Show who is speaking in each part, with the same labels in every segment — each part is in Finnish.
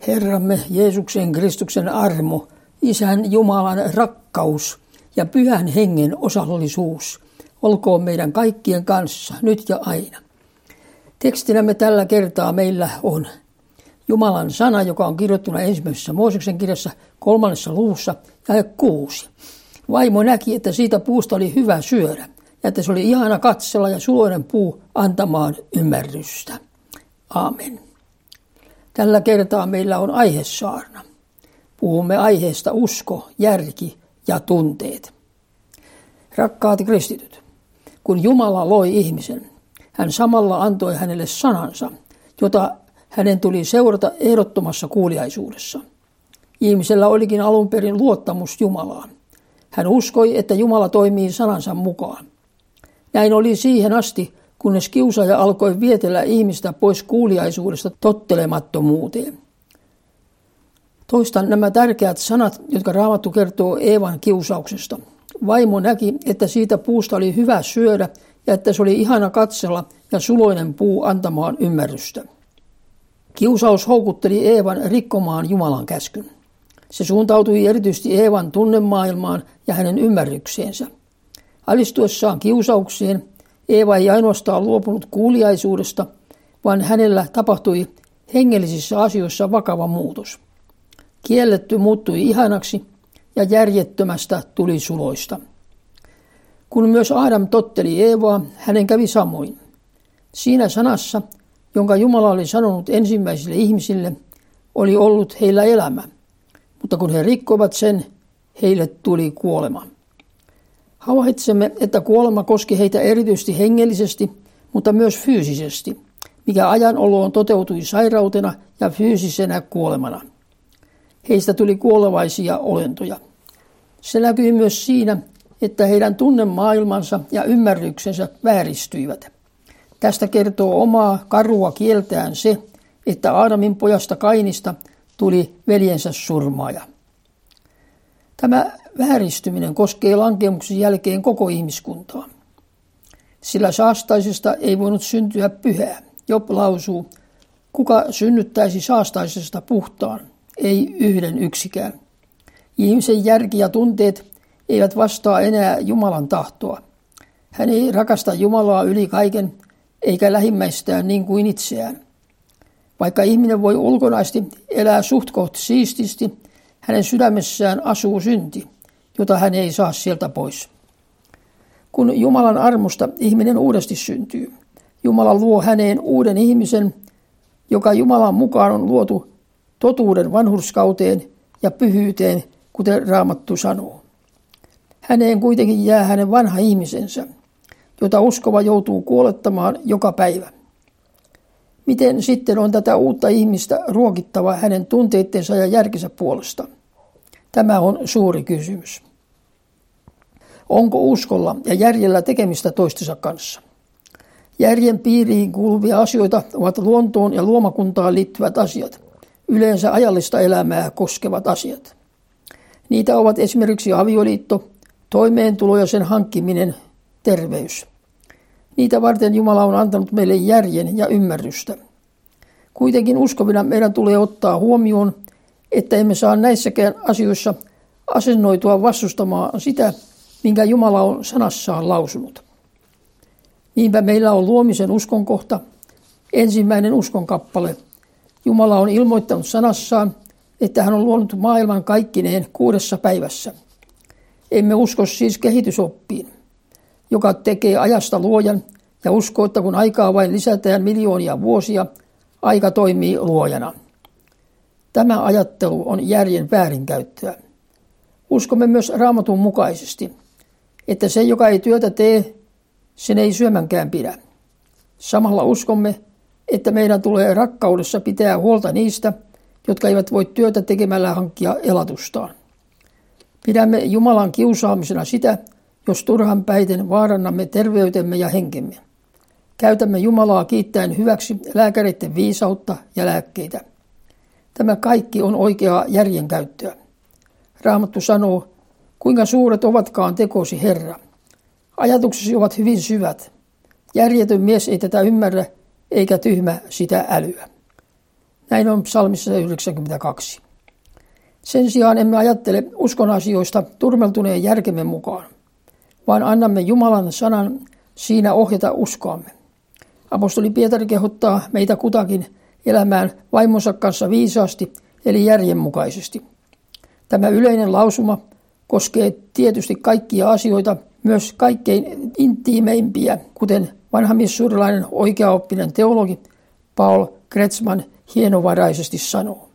Speaker 1: Herramme Jeesuksen Kristuksen armo, Isän Jumalan rakkaus ja Pyhän Hengen osallisuus olkoon meidän kaikkien kanssa nyt ja aina. Tekstinämme tällä kertaa meillä on Jumalan sana, joka on kirjoittuna ensimmäisessä Mooseksen kirjassa 3. luvussa jae 6. Vaimo näki, että siitä puusta oli hyvä syödä ja että se oli ihana katsella ja suloinen puu antamaan ymmärrystä. Aamen. Tällä kertaa meillä on aihesaarna. Puhumme aiheesta usko, järki ja tunteet. Rakkaat kristityt, kun Jumala loi ihmisen, hän samalla antoi hänelle sanansa, jota hänen tuli seurata ehdottomassa kuuliaisuudessa. Ihmisellä olikin alun perin luottamus Jumalaan. Hän uskoi, että Jumala toimii sanansa mukaan. Näin oli siihen asti, kunnes kiusaaja alkoi vietellä ihmistä pois kuuliaisuudesta tottelemattomuuteen. Toistan nämä tärkeät sanat, jotka Raamattu kertoo Eevan kiusauksesta. Vaimo näki, että siitä puusta oli hyvä syödä ja että se oli ihana katsella ja suloinen puu antamaan ymmärrystä. Kiusaus houkutteli Eevan rikkomaan Jumalan käskyn. Se suuntautui erityisesti Eevan tunnemaailmaan ja hänen ymmärrykseensä. Alistuessaan kiusaukseen Eeva ei ainoastaan luopunut kuuliaisuudesta, vaan hänellä tapahtui hengellisissä asioissa vakava muutos. Kielletty muuttui ihanaksi ja järjettömästä tuli suloista. Kun myös Aadam totteli Eevaa, hänen kävi samoin. Siinä sanassa, jonka Jumala oli sanonut ensimmäisille ihmisille, oli ollut heillä elämä, mutta kun he rikkoivat sen, heille tuli kuolema. Havaitsemme, että kuolema koski heitä erityisesti hengellisesti, mutta myös fyysisesti, mikä ajan oloon toteutui sairautena ja fyysisenä kuolemana. Heistä tuli kuolevaisia olentoja. Se näkyi myös siinä, että heidän tunnemaailmansa ja ymmärryksensä vääristyivät. Tästä kertoo omaa karua kieltään se, että Aadamin pojasta Kainista tuli veljensä surmaaja. Tämä vääristyminen koskee lankeemuksen jälkeen koko ihmiskuntaa. Sillä saastaisesta ei voinut syntyä pyhää. Job lausuu, kuka synnyttäisi saastaisesta puhtaan, ei yhden yksikään. Ihmisen järki ja tunteet eivät vastaa enää Jumalan tahtoa. Hän ei rakasta Jumalaa yli kaiken, eikä lähimmäistään niin kuin itseään. Vaikka ihminen voi ulkonaisesti elää suhtkoht siististi, hänen sydämessään asuu synti, jota hän ei saa sieltä pois. Kun Jumalan armosta ihminen uudesti syntyy, Jumala luo häneen uuden ihmisen, joka Jumalan mukaan on luotu totuuden vanhurskauteen ja pyhyyteen, kuten Raamattu sanoo. Häneen kuitenkin jää hänen vanha ihmisensä, jota uskova joutuu kuolettamaan joka päivä. Miten sitten on tätä uutta ihmistä ruokittava hänen tunteittensa ja järkensä puolesta? Tämä on suuri kysymys. Onko uskolla ja järjellä tekemistä toistensa kanssa? Järjen piiriin kuuluvia asioita ovat luontoon ja luomakuntaan liittyvät asiat, yleensä ajallista elämää koskevat asiat. Niitä ovat esimerkiksi avioliitto, toimeentulo ja sen hankkiminen, terveys. Niitä varten Jumala on antanut meille järjen ja ymmärrystä. Kuitenkin uskovina meidän tulee ottaa huomioon, että emme saa näissäkään asioissa asennoitua vastustamaan sitä, minkä Jumala on sanassaan lausunut. Niinpä meillä on luomisen uskonkohta, ensimmäinen uskonkappale. Jumala on ilmoittanut sanassaan, että hän on luonut maailman kaikkineen 6 päivässä. Emme usko siis kehitysoppiin, joka tekee ajasta luojan ja uskoo, että kun aikaa vain lisätään miljoonia vuosia, aika toimii luojana. Tämä ajattelu on järjen väärinkäyttöä. Uskomme myös Raamatun mukaisesti, että se, joka ei työtä tee, sen ei syömänkään pidä. Samalla uskomme, että meidän tulee rakkaudessa pitää huolta niistä, jotka eivät voi työtä tekemällä hankkia elatustaan. Pidämme Jumalan kiusaamisena sitä, jos turhan päiten vaarannamme terveytemme ja henkemme. Käytämme Jumalaa kiittäen hyväksi lääkäreiden viisautta ja lääkkeitä. Tämä kaikki on oikeaa järjen käyttöä. Raamattu sanoo, kuinka suuret ovatkaan tekosi, Herra. Ajatuksesi ovat hyvin syvät. Järjetön mies ei tätä ymmärrä, eikä tyhmä sitä älyä. Näin on psalmissa 92. Sen sijaan emme ajattele uskon asioista turmeltuneen järkemme mukaan, vaan annamme Jumalan sanan siinä ohjata uskoamme. Apostoli Pietari kehottaa meitä kutakin elämään vaimonsa kanssa viisaasti eli järjenmukaisesti. Tämä yleinen lausuma koskee tietysti kaikkia asioita, myös kaikkein intiimeimpiä, kuten vanha missurilainen oikeaoppinen teologi Paul Kretsman hienovaraisesti sanoo.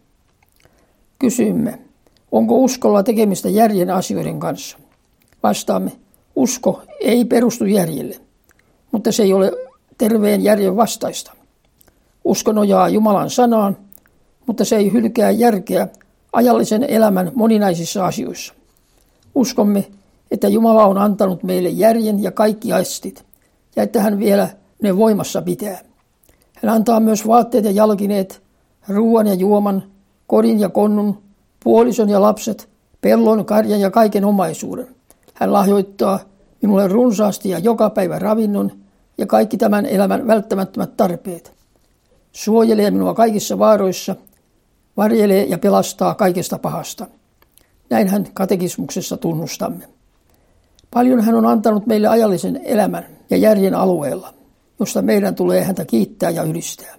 Speaker 1: Kysymme, onko uskolla tekemistä järjen asioiden kanssa? Vastaamme, usko ei perustu järjelle, mutta se ei ole terveen järjen vastaista. Usko nojaa Jumalan sanaan, mutta se ei hylkää järkeä ajallisen elämän moninaisissa asioissa. Uskomme, että Jumala on antanut meille järjen ja kaikki aistit, ja että hän vielä ne voimassa pitää. Hän antaa myös vaatteet ja jalkineet, ruoan ja juoman, kodin ja konnun, puolison ja lapset, pellon, karjan ja kaiken omaisuuden. Hän lahjoittaa minulle runsaasti ja joka päivä ravinnon ja kaikki tämän elämän välttämättömät tarpeet. Suojelee minua kaikissa vaaroissa, varjelee ja pelastaa kaikesta pahasta. Näin hän katekismuksessa tunnustamme. Paljon hän on antanut meille ajallisen elämän ja järjen alueella, josta meidän tulee häntä kiittää ja ylistää.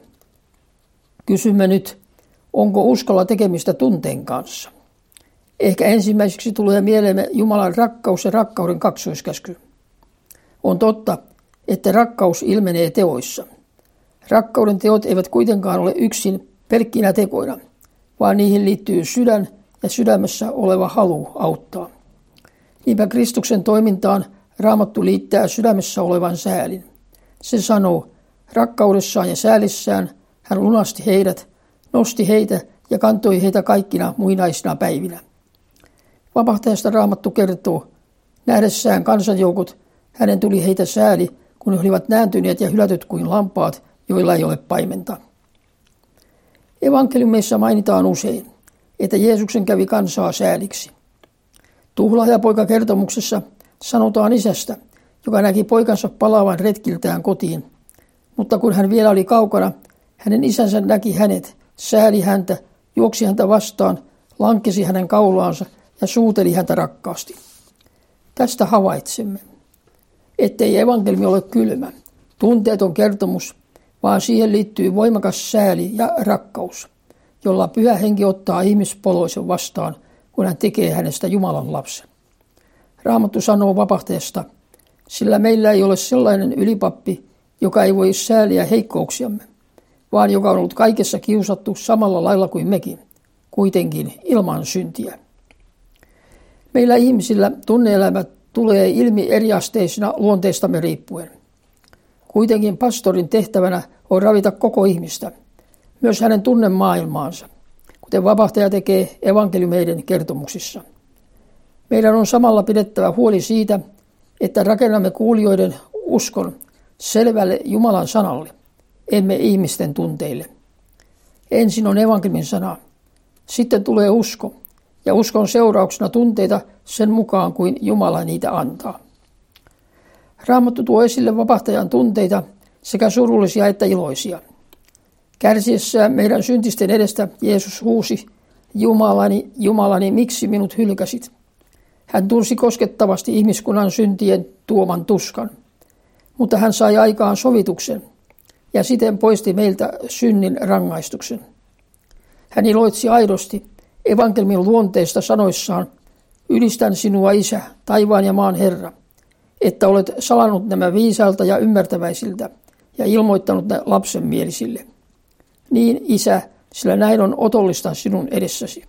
Speaker 1: Kysymme nyt, onko uskolla tekemistä tunteen kanssa? Ehkä ensimmäiseksi tulee mieleemme Jumalan rakkaus ja rakkauden kaksoiskäsky. On totta, että rakkaus ilmenee teoissa. Rakkauden teot eivät kuitenkaan ole yksin pelkkinä tekoina, vaan niihin liittyy sydän ja sydämessä oleva halu auttaa. Niinpä Kristuksen toimintaan Raamattu liittää sydämessä olevan säälin. Se sanoo, rakkaudessaan ja säälissään hän lunasti heidät, nosti heitä ja kantoi heitä kaikkina muinaisina päivinä. Vapahtajasta Raamattu kertoo, nähdessään kansanjoukot, hänen tuli heitä sääli, kun he olivat nääntyneet ja hylätyt kuin lampaat, joilla ei ole paimenta. Evankeliumeissa mainitaan usein, että Jeesuksen kävi kansaa sääliksi. Tuhlaajapoika-kertomuksessa sanotaan isästä, joka näki poikansa palaavan retkiltään kotiin, mutta kun hän vielä oli kaukana, hänen isänsä näki hänet, sääli häntä, juoksi häntä vastaan, lankesi hänen kaulaansa ja suuteli häntä rakkaasti. Tästä havaitsemme, ettei evankeliumi ole kylmä, tunteeton kertomus, vaan siihen liittyy voimakas sääli ja rakkaus, jolla Pyhä Henki ottaa ihmispoloisen vastaan, kun hän tekee hänestä Jumalan lapsen. Raamattu sanoo vapahtajasta, sillä meillä ei ole sellainen ylipappi, joka ei voi sääliä heikkouksiamme, vaan joka on ollut kaikessa kiusattu samalla lailla kuin mekin, kuitenkin ilman syntiä. Meillä ihmisillä tunne-elämä tulee ilmi eriasteisina luonteistamme riippuen. Kuitenkin pastorin tehtävänä on ravita koko ihmistä, myös hänen tunnemaailmaansa, kuten vapahtaja tekee evankeliumeiden kertomuksissa. Meidän on samalla pidettävä huoli siitä, että rakennamme kuulijoiden uskon selvälle Jumalan sanalle, emme ihmisten tunteille. Ensin on evankeliumin sana, sitten tulee usko, ja uskon seurauksena tunteita sen mukaan kuin Jumala niitä antaa. Raamattu tuo esille vapahtajan tunteita, sekä surullisia että iloisia. Kärsiessään meidän syntisten edestä Jeesus huusi, Jumalani, Jumalani, miksi minut hylkäsit? Hän tunsi koskettavasti ihmiskunnan syntien tuoman tuskan, mutta hän sai aikaan sovituksen ja siten poisti meiltä synnin rangaistuksen. Hän iloitsi aidosti evankeliumin luonteesta sanoissaan, ylistän sinua, Isä, taivaan ja maan Herra, että olet salannut nämä viisailta ja ymmärtäväisiltä ja ilmoittanut ne lapsenmielisille. Niin, Isä, sillä näin on otollista sinun edessäsi.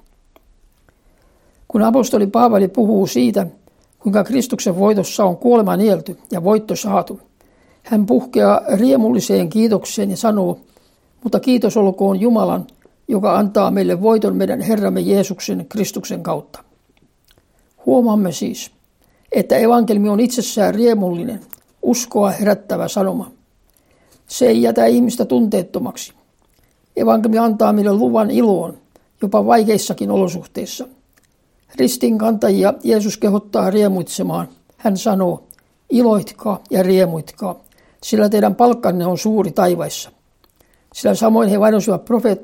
Speaker 1: Kun apostoli Paavali puhuu siitä, kuinka Kristuksen voitossa on kuolema nielty ja voitto saatu, hän puhkeaa riemulliseen kiitokseen ja sanoo, mutta kiitos olkoon Jumalan, joka antaa meille voiton meidän Herramme Jeesuksen Kristuksen kautta. Huomaamme siis, että evankeliumi on itsessään riemullinen, uskoa herättävä sanoma. Se ei jätä ihmistä tunteettomaksi. Evankeliumi antaa meille luvan iloon, jopa vaikeissakin olosuhteissa. Ristinkantajia Jeesus kehottaa riemuitsemaan. Hän sanoo, iloitkaa ja riemuitkaa, sillä teidän palkkanne on suuri taivaissa. Sillä samoin he vainosivat profeettoja,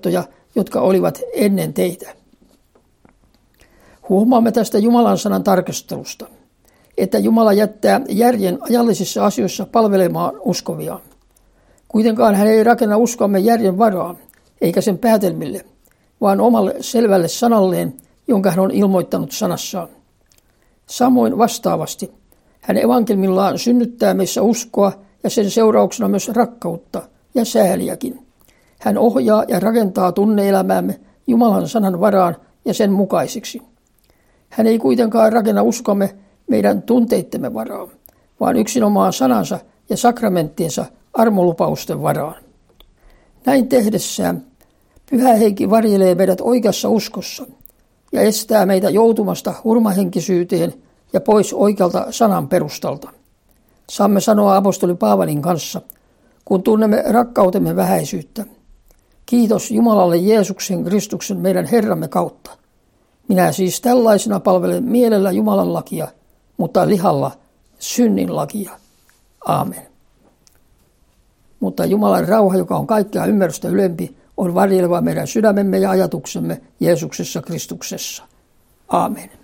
Speaker 1: jotka olivat ennen teitä. Huomaamme tästä Jumalan sanan tarkastelusta, että Jumala jättää järjen ajallisissa asioissa palvelemaan uskoviaan. Kuitenkaan hän ei rakenna uskoamme järjen varaan, eikä sen päätelmille, vaan omalle selvälle sanalleen, jonka hän on ilmoittanut sanassaan. Samoin vastaavasti hän evankelmillaan synnyttää meissä uskoa ja sen seurauksena myös rakkautta ja sääliäkin. Hän ohjaa ja rakentaa tunneelämäämme Jumalan sanan varaan ja sen mukaisiksi. Hän ei kuitenkaan rakenna uskomme meidän tunteittemme varaan, vaan yksinomaan sanansa ja sakramenttiensa armolupausten varaan. Näin tehdessään Pyhä Henki varjelee meidät oikeassa uskossa ja estää meitä joutumasta hurmahenkisyyteen ja pois oikealta sanan perustalta. Saamme sanoa apostoli Paavalin kanssa, kun tunnemme rakkautemme vähäisyyttä. Kiitos Jumalalle Jeesuksen Kristuksen meidän Herramme kautta. Minä siis tällaisena palvelen mielellä Jumalan lakia, mutta lihalla synnin lakia. Aamen. Mutta Jumalan rauha, joka on kaikkea ymmärrystä ylempi, on varjeleva meidän sydämemme ja ajatuksemme Jeesuksessa Kristuksessa. Aamen.